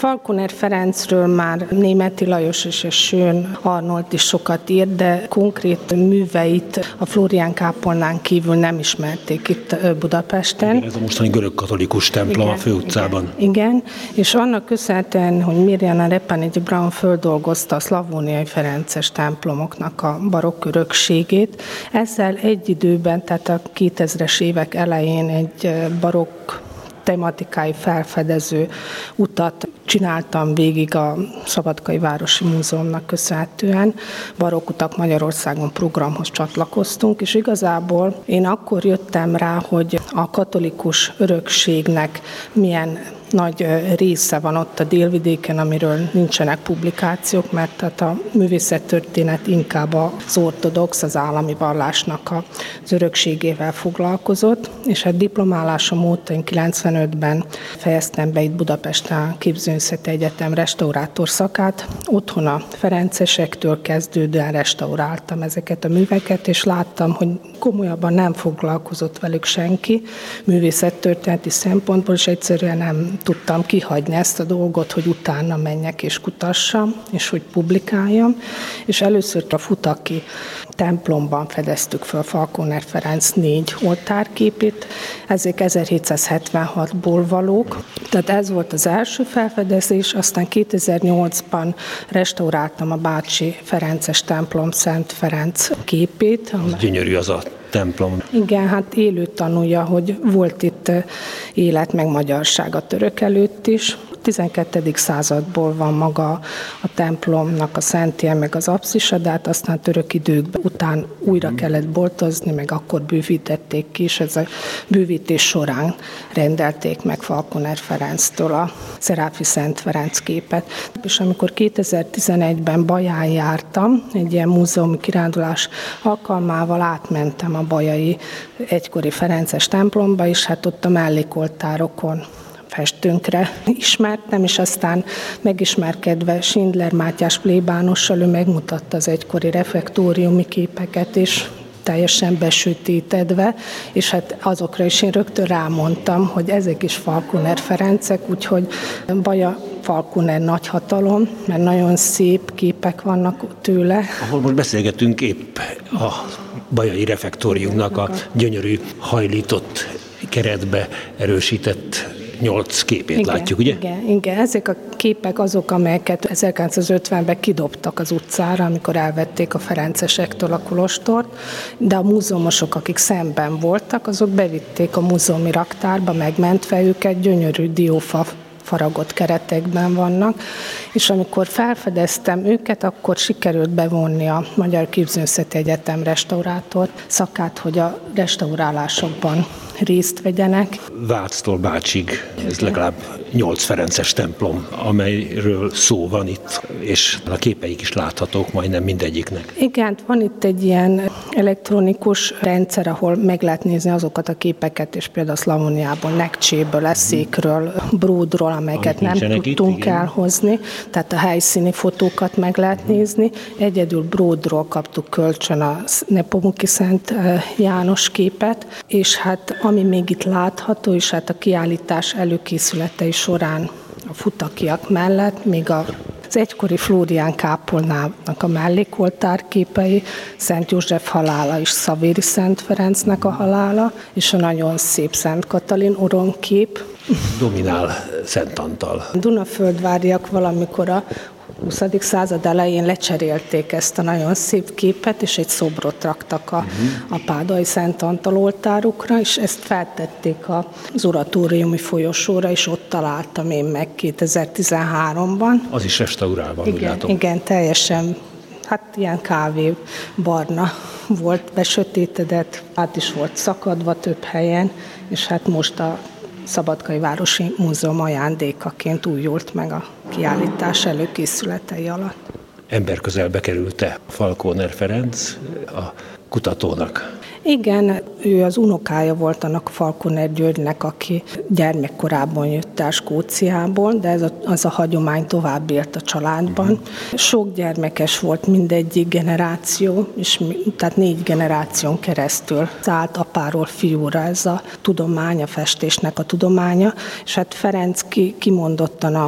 Falconer Ferencről már Németi Lajos és a Schön Arnold is sokat írt, de konkrét műveit a Flórián kápolnán kívül nem ismerték itt Budapesten. Igen, ez a mostani görög-katolikus templom a főutcában. Igen, és annak köszönhetően, hogy Mirjana Repanigi Brown földolgozta a szlavóniai ferences templomoknak a barokk örökségét, ezzel egy időben, tehát a 2000-es évek elején egy barokk tematikai felfedező utat csináltam végig a Szabadkai Városi Múzeumnak köszönhetően. Barokkutak Magyarországon programhoz csatlakoztunk, és igazából én akkor jöttem rá, hogy a katolikus örökségnek milyen nagy része van ott a délvidéken, amiről nincsenek publikációk, mert tehát a művészettörténet inkább az ortodox, az állami vallásnak az örökségével foglalkozott, és a diplomálásom óta én 95-ben fejeztem be itt Budapesten a Képzőművészeti Egyetem restaurátor szakát. Otthon a ferencesektől kezdődően restauráltam ezeket a műveket, és láttam, hogy komolyabban nem foglalkozott velük senki művészettörténeti szempontból, és egyszerűen nem tudtam kihagyni ezt a dolgot, hogy utána menjek és kutassam, és hogy publikáljam. És először a Futaki templomban fedeztük fel Falconer Ferenc 4 oltárképét, ezek 1776-ból valók. Tehát ez volt az első felfedezés, aztán 2008-ban restauráltam a Bácsi Ferences templom Szent Ferenc képét. Az gyönyörű az a templom. Igen, hát élő tanúja, hogy volt itt élet meg magyarság a török előtt is. 12. századból van maga a templomnak a szentje, meg az apszisa, de hát aztán török időkben után újra kellett boltozni, meg akkor bővítették ki, és ez a bővítés során rendelték meg Falconer Ferenctől a Szeráfi Szent Ferenc képet. És amikor 2011-ben Baján jártam, egy ilyen múzeumi kirándulás alkalmával átmentem a bajai egykori ferences templomba, és hát ott a mellékoltárokon festőnkre ismertem, és aztán megismerkedve Schindler Mátyás plébánossal, ő megmutatta az egykori refektóriumi képeket, és teljesen besötétedve, és hát azokra is én rögtön rámondtam, hogy ezek is Falconer Ferencek, úgyhogy Baja Falconer nagyhatalom, mert nagyon szép képek vannak tőle. Ahol most beszélgetünk, épp a bajai refektóriumnak a gyönyörű, hajlított keretbe erősített 8 képét igen, látjuk, ugye? Igen, ezek a képek azok, amelyeket 1950-ben kidobtak az utcára, amikor elvették a ferencesektől a kolostort, de a múzeumosok, akik szemben voltak, azok bevitték a múzeumi raktárba, megmentve őket, gyönyörű diófa faragott keretekben vannak, és amikor felfedeztem őket, akkor sikerült bevonni a Magyar Képzőművészeti Egyetem restaurátor szakát, hogy a restaurálásokban részt vegyenek. Váctól Bácsig, ez legalább 8 ferences templom, amelyről szó van itt, és a képeik is láthatók majdnem mindegyiknek. Igen, van itt egy ilyen elektronikus rendszer, ahol meg lehet nézni azokat a képeket, és például Szlavóniából, Nekcséből, Eszékről, Bródról, amelyeket nem tudtunk elhozni, tehát a helyszíni fotókat meg lehet nézni. Egyedül Bródról kaptuk kölcsön a Nepomuki Szent János képet, és hát ami még itt látható, és hát a kiállítás előkészületei során a futakiak mellett még az egykori Flórián kápolnának a mellékoltárképei, Szent József halála és Szavéri Szent Ferencnek a halála, és a nagyon szép Szent Katalin oronkép. Dominál Szent Antal. Dunaföldváriak valamikor a 20. század elején lecserélték ezt a nagyon szép képet, és egy szobrot raktak a Pádai Szent Antal oltárukra, és ezt feltették az oratóriumi folyosóra, és ott találtam én meg 2013-ban. Az is restaurálva, úgy látom. Igen, teljesen, hát ilyen kávébarna volt, besötétedett, át is volt szakadva több helyen, és hát most a Szabadkai Városi Múzeum ajándékaként újult meg a kiállítás előkészületei alatt. Emberközelbe került-e Falconer Ferenc a kutatónak? Igen, ő az unokája volt annak Falconer Györgynek, aki gyermekkorában jött el Skóciából, de az a hagyomány tovább élt a családban. Sok gyermekes volt mindegyik generáció, és tehát 4 generáción keresztül szállt apáról fiúra ez a tudomány, a festésnek a tudománya, és hát Ferenc kimondottan a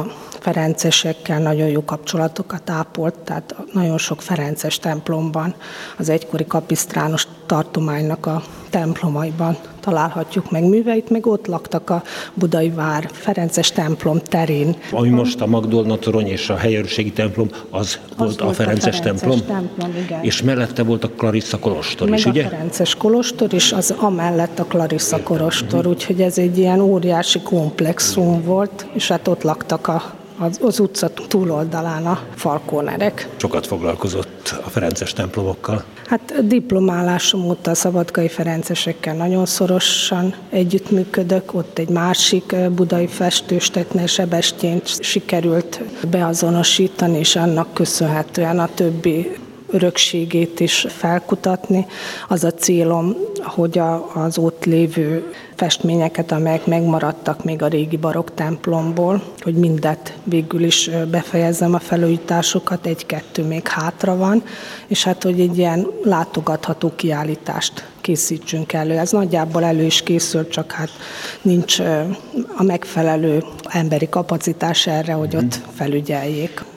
ferencesekkel nagyon jó kapcsolatokat ápolt, tehát nagyon sok ferences templomban, az egykori kapisztrános tartománynak a templomaiban találhatjuk meg műveit, meg ott laktak a Budai vár ferences templom terén. Ami most a Magdolna torony és a helyőrségi templom, az volt a ferences templom, igen. És mellette volt a Clarissa kolostor meg is, ugye? Meg a ferences kolostor, és az amellett a Clarissa kolostor, úgyhogy ez egy ilyen óriási komplexum volt, és hát ott laktak az utca túloldalán a falkónerek. Sokat foglalkozott a ferences templomokkal. Hát diplomálásom óta a szabadkai ferencesekkel nagyon szorosan együttműködök. Ott egy másik budai festős, Stettner Sebestyént sikerült beazonosítani, és annak köszönhetően a többi örökségét is felkutatni. Az a célom, hogy az ott lévő festményeket, amelyek megmaradtak még a régi barokk templomból, hogy mindet végül is befejezzem a felújításokat, egy-kettő még hátra van, és hát, hogy egy ilyen látogatható kiállítást készítsünk elő. Ez nagyjából elő is készül, csak hát nincs a megfelelő emberi kapacitás erre, hogy ott felügyeljék.